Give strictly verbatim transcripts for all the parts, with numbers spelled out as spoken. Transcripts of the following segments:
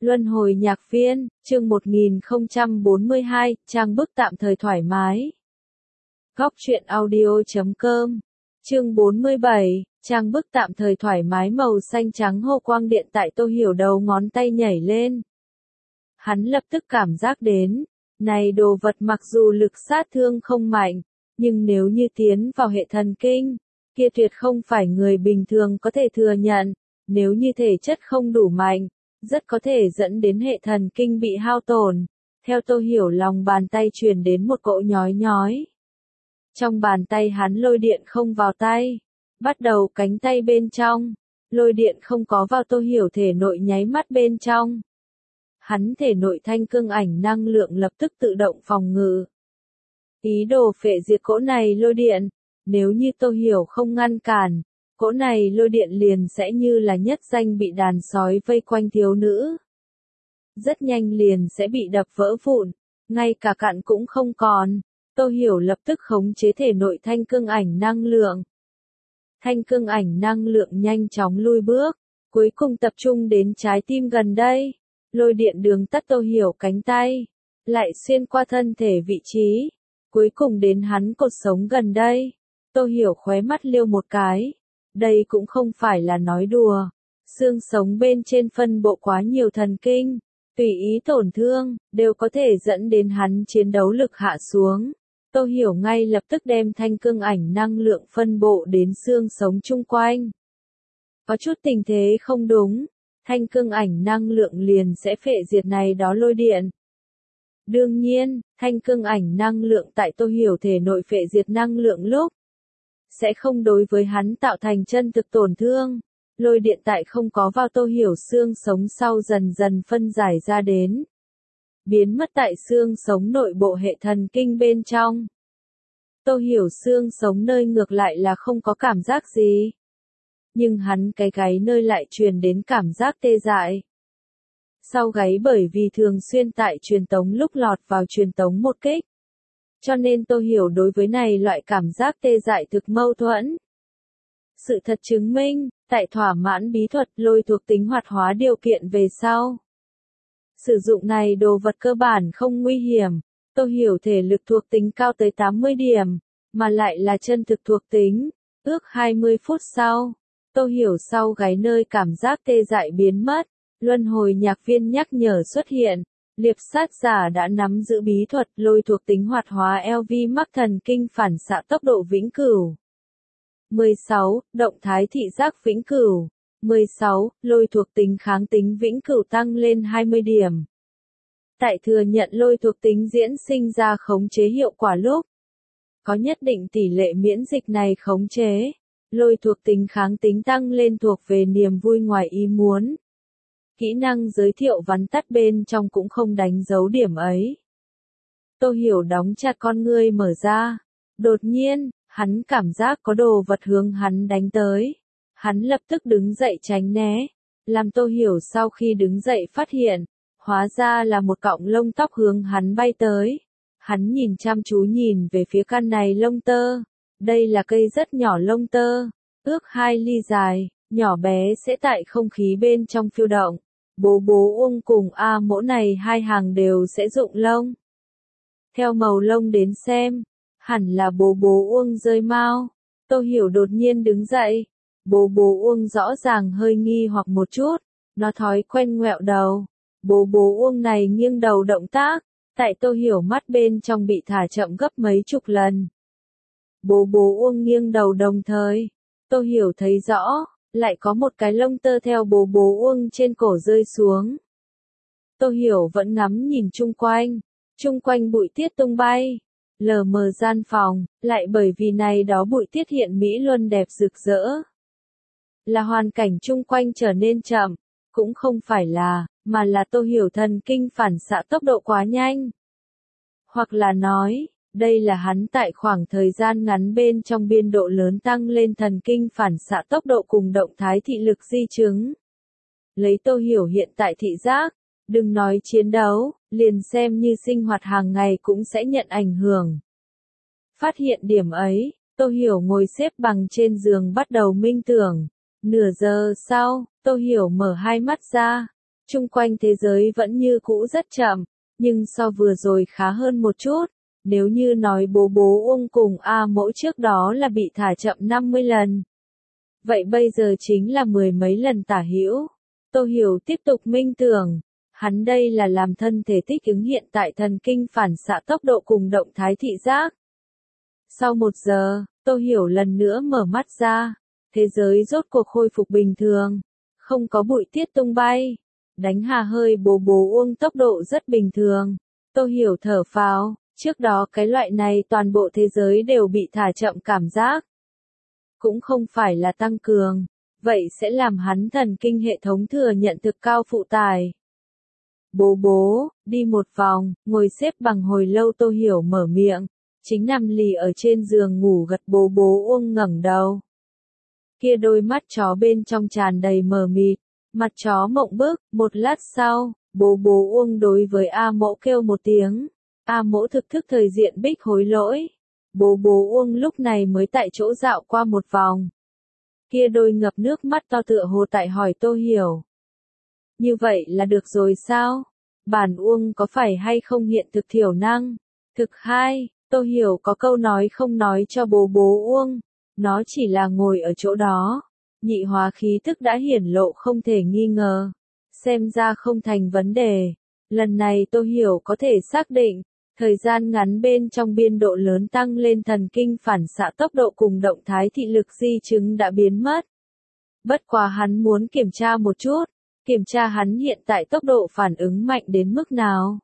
Luân hồi nhạc viên, chương một nghìn không trăm bốn mươi hai, trang bức tạm thời thoải mái. Góc truyện audio chấm com, chương bốn mươi bảy, trang bức tạm thời thoải mái màu xanh trắng hô quang điện tại Tô Hiểu đầu ngón tay nhảy lên. Hắn lập tức cảm giác đến, này đồ vật mặc dù lực sát thương không mạnh, nhưng nếu như tiến vào hệ thần kinh, kia tuyệt không phải người bình thường có thể thừa nhận, nếu như thể chất không đủ mạnh, rất có thể dẫn đến hệ thần kinh bị hao tổn. Theo Tô Hiểu lòng bàn tay truyền đến một cỗ nhói nhói. Trong bàn tay hắn lôi điện không vào tay, bắt đầu cánh tay bên trong, lôi điện không có vào Tô Hiểu thể nội nháy mắt bên trong. Hắn thể nội thanh cương ảnh năng lượng lập tức tự động phòng ngự. Ý đồ phệ diệt cỗ này lôi điện, nếu như Tô Hiểu không ngăn cản, cỗ này lôi điện liền sẽ như là nhất danh bị đàn sói vây quanh thiếu nữ. Rất nhanh liền sẽ bị đập vỡ vụn, ngay cả cặn cũng không còn. Tô Hiểu lập tức khống chế thể nội thanh cương ảnh năng lượng. Thanh cương ảnh năng lượng nhanh chóng lui bước, cuối cùng tập trung đến trái tim gần đây. Lôi điện đường tắt Tô Hiểu cánh tay, lại xuyên qua thân thể vị trí, cuối cùng đến hắn cột sống gần đây. Tô Hiểu khóe mắt liêu một cái. Đây cũng không phải là nói đùa. Xương sống bên trên phân bộ quá nhiều thần kinh, tùy ý tổn thương, đều có thể dẫn đến hắn chiến đấu lực hạ xuống. Tô Hiểu ngay lập tức đem thanh cương ảnh năng lượng phân bộ đến xương sống chung quanh. Có chút tình thế không đúng, thanh cương ảnh năng lượng liền sẽ phệ diệt này đó lôi điện. Đương nhiên, thanh cương ảnh năng lượng tại Tô Hiểu thể nội phệ diệt năng lượng lúc, sẽ không đối với hắn tạo thành chân thực tổn thương. Lôi điện tại không có vào Tô Hiểu xương sống sau dần dần phân giải ra đến, biến mất tại xương sống nội bộ hệ thần kinh bên trong. Tô Hiểu xương sống nơi ngược lại là không có cảm giác gì, nhưng hắn cái gáy nơi lại truyền đến cảm giác tê dại. Sau gáy bởi vì thường xuyên tại truyền tống lúc lọt vào truyền tống một kích, cho nên Tô Hiểu đối với này loại cảm giác tê dại thực mâu thuẫn. Sự thật chứng minh, tại thỏa mãn bí thuật lôi thuộc tính hoạt hóa điều kiện về sau, sử dụng này đồ vật cơ bản không nguy hiểm. Tô Hiểu thể lực thuộc tính cao tới tám mươi điểm, mà lại là chân thực thuộc tính. Ước hai mươi phút sau, Tô Hiểu sau gáy nơi cảm giác tê dại biến mất, luân hồi nhạc viên nhắc nhở xuất hiện. Liệp sát giả đã nắm giữ bí thuật lôi thuộc tính hoạt hóa lờ vê mắc thần kinh phản xạ tốc độ vĩnh cửu. mười sáu. Động thái thị giác vĩnh cửu. mười sáu. Lôi thuộc tính kháng tính vĩnh cửu tăng lên hai mươi điểm. Tại thừa nhận lôi thuộc tính diễn sinh ra khống chế hiệu quả lúc, có nhất định tỷ lệ miễn dịch này khống chế, lôi thuộc tính kháng tính tăng lên thuộc về niềm vui ngoài ý muốn. Kỹ năng giới thiệu vắn tắt bên trong cũng không đánh dấu điểm ấy. Tô Hiểu đóng chặt con ngươi mở ra. Đột nhiên, hắn cảm giác có đồ vật hướng hắn đánh tới. Hắn lập tức đứng dậy tránh né. Làm Tô Hiểu sau khi đứng dậy phát hiện, hóa ra là một cọng lông tóc hướng hắn bay tới. Hắn nhìn chăm chú nhìn về phía căn này lông tơ. Đây là cây rất nhỏ lông tơ, ước hai ly dài, nhỏ bé sẽ tại không khí bên trong phiêu động. Bố bố Uông cùng A mỗ này hai hàng đều sẽ rụng lông. Theo màu lông đến xem, hẳn là bố bố Uông rơi mao. Tô Hiểu đột nhiên đứng dậy. Bố bố Uông rõ ràng hơi nghi hoặc một chút, nó thói quen ngoẹo đầu. Bố bố Uông này nghiêng đầu động tác, tại Tô Hiểu mắt bên trong bị thả chậm gấp mấy chục lần. Bố bố Uông nghiêng đầu đồng thời, Tô Hiểu thấy rõ, lại có một cái lông tơ theo bố bố Uông trên cổ rơi xuống. Tô Hiểu vẫn ngắm nhìn chung quanh, chung quanh bụi tiết tung bay, lờ mờ gian phòng, lại bởi vì này đó bụi tiết hiện mỹ luân đẹp rực rỡ. Là hoàn cảnh chung quanh trở nên chậm, cũng không phải là, mà là Tô Hiểu thần kinh phản xạ tốc độ quá nhanh. Hoặc là nói, đây là hắn tại khoảng thời gian ngắn bên trong biên độ lớn tăng lên thần kinh phản xạ tốc độ cùng động thái thị lực di chứng. Lấy Tô Hiểu hiện tại thị giác, đừng nói chiến đấu, liền xem như sinh hoạt hàng ngày cũng sẽ nhận ảnh hưởng. Phát hiện điểm ấy, Tô Hiểu ngồi xếp bằng trên giường bắt đầu minh tưởng. Nửa giờ sau, Tô Hiểu mở hai mắt ra. Chung quanh thế giới vẫn như cũ rất chậm, nhưng so vừa rồi khá hơn một chút. Nếu như nói bố bố Uông cùng A Mỗ trước đó là bị thả chậm năm mươi lần. Vậy bây giờ chính là mười mấy lần tả hữu. Tô Hiểu tiếp tục minh tưởng. Hắn đây là làm thân thể thích ứng hiện tại thần kinh phản xạ tốc độ cùng động thái thị giác. Sau một giờ, Tô Hiểu lần nữa mở mắt ra. Thế giới rốt cuộc khôi phục bình thường. Không có bụi tiết tung bay. Đánh hà hơi bố bố Uông tốc độ rất bình thường. Tô Hiểu thở phào. Trước đó cái loại này toàn bộ thế giới đều bị thả chậm cảm giác. Cũng không phải là tăng cường. Vậy sẽ làm hắn thần kinh hệ thống thừa nhận thực cao phụ tải. Bố bố, đi một vòng, ngồi xếp bằng hồi lâu Tô Hiểu mở miệng. Chính nằm lì ở trên giường ngủ gật bố bố Uông ngẩng đầu. Kia đôi mắt chó bên trong tràn đầy mờ mịt. Mặt chó mộng bức, một lát sau, bố bố Uông đối với A Mỗ kêu một tiếng. A Mỗ thực thức thời diện bích hối lỗi. Bố bố Uông lúc này mới tại chỗ dạo qua một vòng. Kia đôi ngập nước mắt to tựa hồ tại hỏi Tô Hiểu. Như vậy là được rồi sao? Bản Uông có phải hay không hiện thực thiểu năng? Thực hai, Tô Hiểu có câu nói không nói cho bố bố Uông. Nó chỉ là ngồi ở chỗ đó. Nhị hóa khí tức đã hiển lộ không thể nghi ngờ. Xem ra không thành vấn đề. Lần này Tô Hiểu có thể xác định. Thời gian ngắn bên trong biên độ lớn tăng lên thần kinh phản xạ tốc độ cùng động thái thị lực di chứng đã biến mất. Bất quá hắn muốn kiểm tra một chút, kiểm tra hắn hiện tại tốc độ phản ứng mạnh đến mức nào.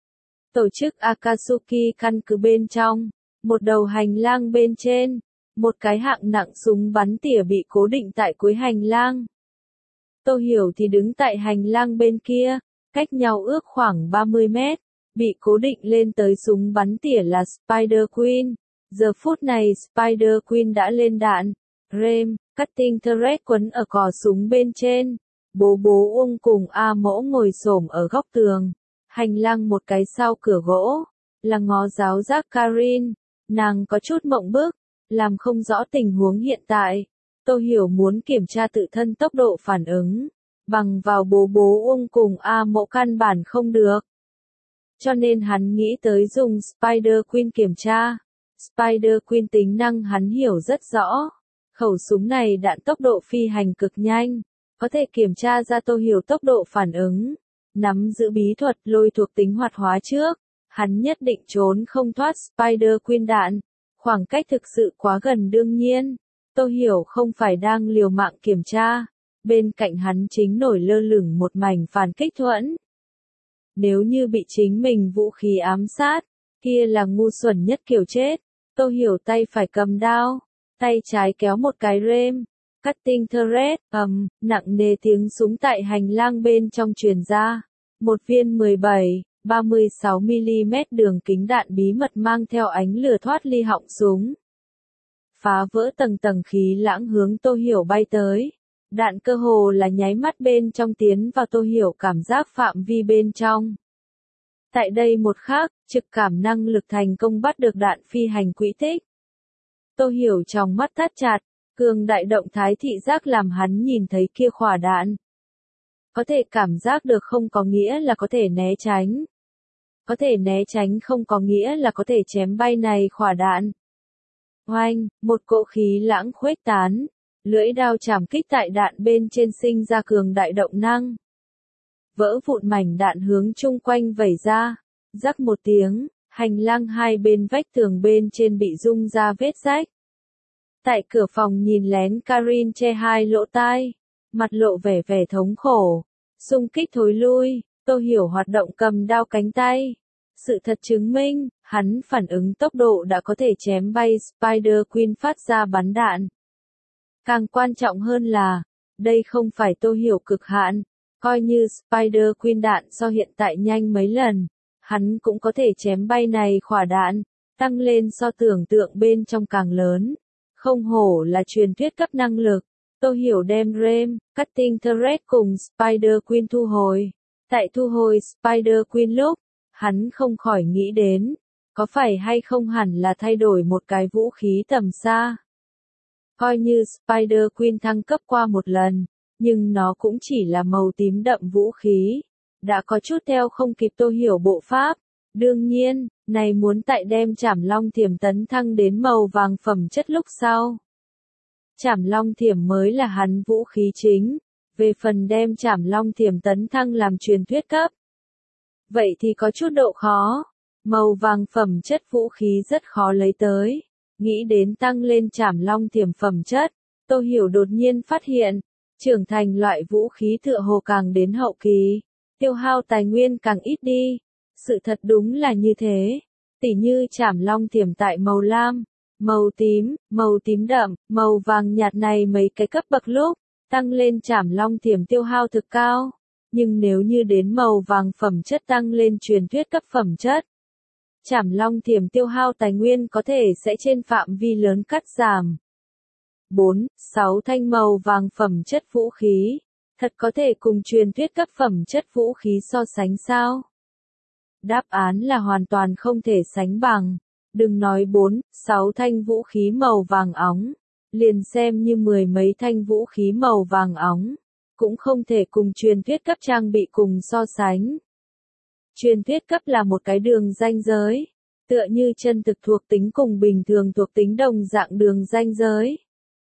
Tổ chức Akatsuki căn cứ bên trong, một đầu hành lang bên trên, một cái hạng nặng súng bắn tỉa bị cố định tại cuối hành lang. Tô Hiểu thì đứng tại hành lang bên kia, cách nhau ước khoảng ba mươi mét. Bị cố định lên tới súng bắn tỉa là Spider Queen. Giờ phút này Spider Queen đã lên đạn. Rem, cutting thread quấn ở cò súng bên trên. Bố bố Uông cùng A Mỗ ngồi xổm ở góc tường. Hành lang một cái sau cửa gỗ. Là ngó giáo giác Karin. Nàng có chút mộng bức. Làm không rõ tình huống hiện tại. Tô Hiểu muốn kiểm tra tự thân tốc độ phản ứng. Bằng vào bố bố Uông cùng A Mỗ căn bản không được. Cho nên hắn nghĩ tới dùng Spider Queen kiểm tra. Spider Queen tính năng hắn hiểu rất rõ. Khẩu súng này đạn tốc độ phi hành cực nhanh. Có thể kiểm tra ra Tô Hiểu tốc độ phản ứng. Nắm giữ bí thuật lôi thuộc tính hoạt hóa trước. Hắn nhất định trốn không thoát Spider Queen đạn. Khoảng cách thực sự quá gần đương nhiên. Tô Hiểu không phải đang liều mạng kiểm tra. Bên cạnh hắn chính nổi lơ lửng một mảnh phản kích thuẫn. Nếu như bị chính mình vũ khí ám sát, kia là ngu xuẩn nhất kiểu chết. Tô Hiểu tay phải cầm đao, tay trái kéo một cái rem, cutting thread, ầm, nặng nề tiếng súng tại hành lang bên trong truyền ra. Một viên mười bảy, ba mươi sáu mi-li-mét đường kính đạn bí mật mang theo ánh lửa thoát ly họng súng. Phá vỡ tầng tầng khí lãng hướng Tô Hiểu bay tới. Đạn cơ hồ là nháy mắt bên trong tiến vào Tô Hiểu cảm giác phạm vi bên trong. Tại đây một khắc, trực cảm năng lực thành công bắt được đạn phi hành quỹ tích. Tô Hiểu trong mắt thắt chặt, cường đại động thái thị giác làm hắn nhìn thấy kia khỏa đạn. Có thể cảm giác được không có nghĩa là có thể né tránh. Có thể né tránh không có nghĩa là có thể chém bay này khỏa đạn. Oanh, một cỗ khí lãng khuếch tán. Lưỡi đao chảm kích tại đạn bên trên sinh ra cường đại động năng. Vỡ vụn mảnh đạn hướng chung quanh vẩy ra. Rắc một tiếng, hành lang hai bên vách tường bên trên bị rung ra vết rách. Tại cửa phòng nhìn lén Karin che hai lỗ tai. Mặt lộ vẻ vẻ thống khổ. Xung kích thối lui, Tô Hiểu hoạt động cầm đao cánh tay. Sự thật chứng minh, hắn phản ứng tốc độ đã có thể chém bay Spider Queen phát ra bắn đạn. Càng quan trọng hơn là, đây không phải Tô Hiểu cực hạn, coi như Spider Queen đạn so hiện tại nhanh mấy lần, hắn cũng có thể chém bay này khỏa đạn, tăng lên so tưởng tượng bên trong càng lớn. Không hổ là truyền thuyết cấp năng lực, Tô Hiểu đem rem, cutting thread cùng Spider Queen thu hồi. Tại thu hồi Spider Queen lúc, hắn không khỏi nghĩ đến, có phải hay không hẳn là thay đổi một cái vũ khí tầm xa. Coi như Spider Queen thăng cấp qua một lần, nhưng nó cũng chỉ là màu tím đậm vũ khí. Đã có chút theo không kịp Tô Hiểu bộ pháp. Đương nhiên, này muốn tại đem Trảm Long Thiểm tấn thăng đến màu vàng phẩm chất lúc sau. Trảm Long Thiểm mới là hắn vũ khí chính, về phần đem Trảm Long Thiểm tấn thăng làm truyền thuyết cấp. Vậy thì có chút độ khó, màu vàng phẩm chất vũ khí rất khó lấy tới. Nghĩ đến tăng lên Trảm Long Thiểm phẩm chất, Tô Hiểu đột nhiên phát hiện, trưởng thành loại vũ khí tựa hồ càng đến hậu kỳ, tiêu hao tài nguyên càng ít đi. Sự thật đúng là như thế, tỉ như Trảm Long Thiểm tại màu lam, màu tím, màu tím đậm, màu vàng nhạt này mấy cái cấp bậc lúc, tăng lên Trảm Long Thiểm tiêu hao thực cao, nhưng nếu như đến màu vàng phẩm chất tăng lên truyền thuyết cấp phẩm chất, Trảm Long Thiểm tiêu hao tài nguyên có thể sẽ trên phạm vi lớn cắt giảm. bốn, sáu thanh màu vàng phẩm chất vũ khí, thật có thể cùng truyền thuyết cấp phẩm chất vũ khí so sánh sao? Đáp án là hoàn toàn không thể sánh bằng. Đừng nói bốn, sáu thanh vũ khí màu vàng óng, liền xem như mười mấy thanh vũ khí màu vàng óng, cũng không thể cùng truyền thuyết cấp trang bị cùng so sánh. Truyền thuyết cấp là một cái đường ranh giới, tựa như chân thực thuộc tính cùng bình thường thuộc tính đồng dạng đường ranh giới.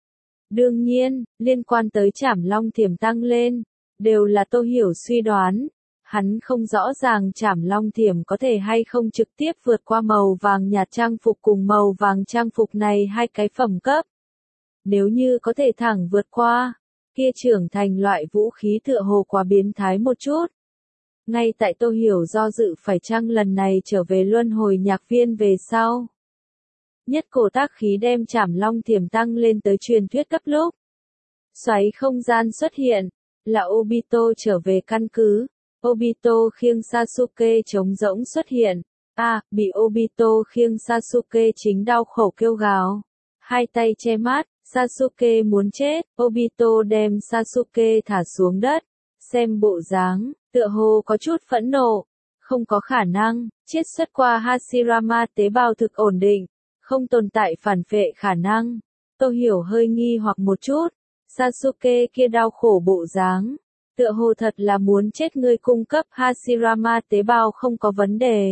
Đương nhiên, liên quan tới Trảm Long Thiểm tăng lên, đều là Tô Hiểu suy đoán. Hắn không rõ ràng Trảm Long Thiểm có thể hay không trực tiếp vượt qua màu vàng nhạt trang phục cùng màu vàng trang phục này hai cái phẩm cấp. Nếu như có thể thẳng vượt qua, kia trưởng thành loại vũ khí tựa hồ quá biến thái một chút. Ngay tại Tô Hiểu do dự phải chăng lần này trở về luân hồi nhạc viên về sau. Nhất cổ tác khí đem Trảm Long Thiểm tăng lên tới truyền thuyết cấp lúc. Xoáy không gian xuất hiện, là Obito trở về căn cứ. Obito khiêng Sasuke trống rỗng xuất hiện. A, à, bị Obito khiêng Sasuke chính đau khổ kêu gào. Hai tay che mắt, Sasuke muốn chết, Obito đem Sasuke thả xuống đất. Xem bộ dáng, tựa hồ có chút phẫn nộ. Không có khả năng, chiết xuất qua Hashirama tế bào thực ổn định. Không tồn tại phản phệ khả năng. Tô Hiểu hơi nghi hoặc một chút. Sasuke kia đau khổ bộ dáng. Tựa hồ thật là muốn chết, người cung cấp Hashirama tế bào không có vấn đề.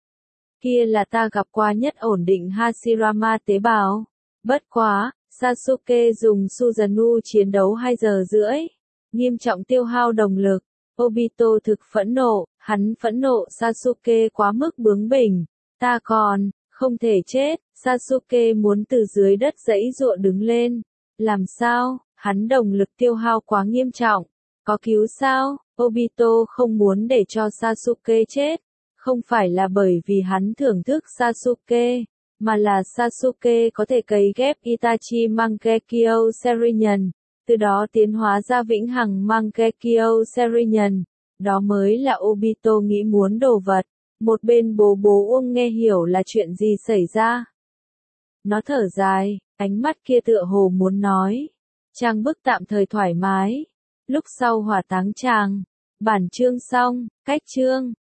Kia là ta gặp qua nhất ổn định Hashirama tế bào. Bất quá, Sasuke dùng Susanoo chiến đấu hai giờ rưỡi. Nghiêm trọng tiêu hao đồng lực. Obito thực phẫn nộ, hắn phẫn nộ Sasuke quá mức bướng bỉnh. Ta còn, không thể chết. Sasuke muốn từ dưới đất giãy giụa đứng lên. Làm sao, hắn đồng lực tiêu hao quá nghiêm trọng. Có cứu sao? Obito không muốn để cho Sasuke chết. Không phải là bởi vì hắn thưởng thức Sasuke, mà là Sasuke có thể cấy ghép Itachi Mangekyo Sharingan, từ đó tiến hóa ra vĩnh hằng Mangekyo Sharingan. Đó mới là Obito nghĩ muốn đồ vật. Một bên bố bố Uông nghe hiểu là chuyện gì xảy ra. Nó thở dài, ánh mắt kia tựa hồ muốn nói. Trang bức tạm thời thoải mái. Lúc sau hỏa táng tràng. Bản chương xong, cách chương.